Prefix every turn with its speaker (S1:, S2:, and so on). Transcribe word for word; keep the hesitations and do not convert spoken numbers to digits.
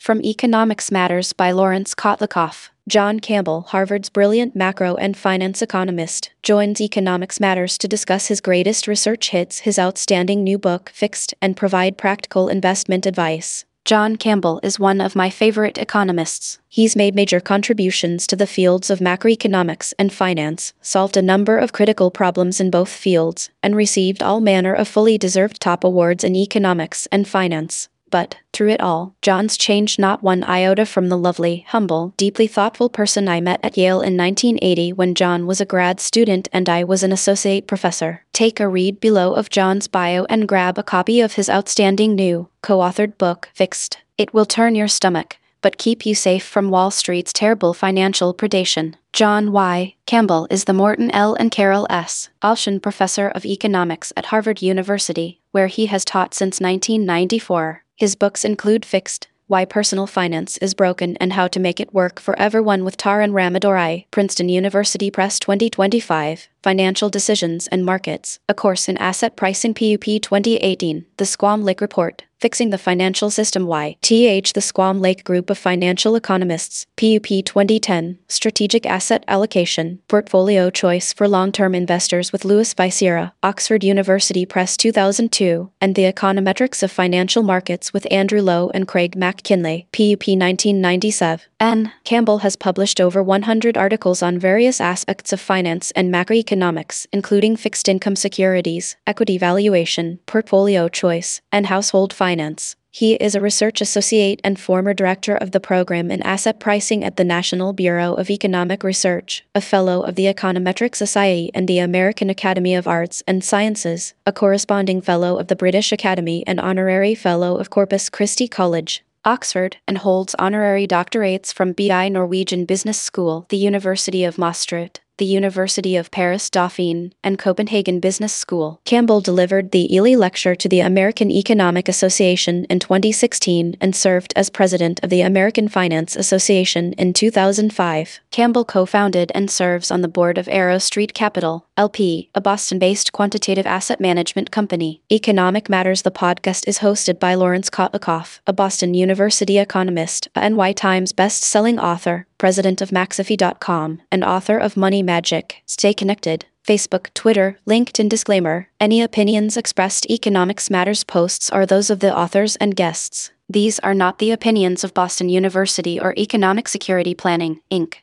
S1: From Economics Matters by Lawrence Kotlikoff, John Campbell, Harvard's brilliant macro and finance economist, joins Economics Matters to discuss his greatest research hits, his outstanding new book, Fixed, and provide practical investment advice. John Campbell is one of my favorite economists. He's made major contributions to the fields of macroeconomics and finance, solved a number of critical problems in both fields, and received all manner of fully deserved top awards in economics and finance. But, through it all, John's changed not one iota from the lovely, humble, deeply thoughtful person I met at Yale in nineteen eighty when John was a grad student and I was an associate professor. Take a read below of John's bio and grab a copy of his outstanding new, co-authored book, Fixed. It will turn your stomach, but keep you safe from Wall Street's terrible financial predation. John Y. Campbell is the Morton L. and Carol S. Alshan Professor of Economics at Harvard University, where he has taught since nineteen ninety-four. His books include Fixed, Why Personal Finance is Broken and How to Make It Work for Everyone with Taran Ramadorai, Princeton University Press twenty twenty-five, Financial Decisions and Markets, A Course in Asset Pricing P U P twenty eighteen, The Squam Lake Report, Fixing the Financial System Y T H The Squam Lake Group of Financial Economists, P U P twenty ten, Strategic Asset Allocation, Portfolio Choice for Long-Term Investors with Louis Vicera, Oxford University Press two thousand two, and The Econometrics of Financial Markets with Andrew Lowe and Craig McKinley, P U P nineteen ninety-seven. N. Campbell has published over one hundred articles on various aspects of finance and macroeconomics, including fixed income securities, equity valuation, portfolio choice, and household finance. He is a research associate and former director of the program in asset pricing at the National Bureau of Economic Research, a fellow of the Econometric Society and the American Academy of Arts and Sciences, a corresponding fellow of the British Academy and honorary fellow of Corpus Christi College, Oxford, and holds honorary doctorates from B I Norwegian Business School, the University of Maastricht, the University of Paris Dauphine, and Copenhagen Business School. Campbell delivered the Ely Lecture to the American Economic Association in twenty sixteen and served as president of the American Finance Association in two thousand five. Campbell co-founded and serves on the board of Arrow Street Capital, L P, a Boston-based quantitative asset management company. Economic Matters, the podcast, is hosted by Lawrence Kotlikoff, a Boston University economist, a N Y Times best-selling author, president of McAfee dot com, and author of Money Magic. Stay connected. Facebook, Twitter, LinkedIn. Disclaimer: any opinions expressed Economics Matters posts are those of the authors and guests. These are not the opinions of Boston University or Economic Security Planning, Incorporated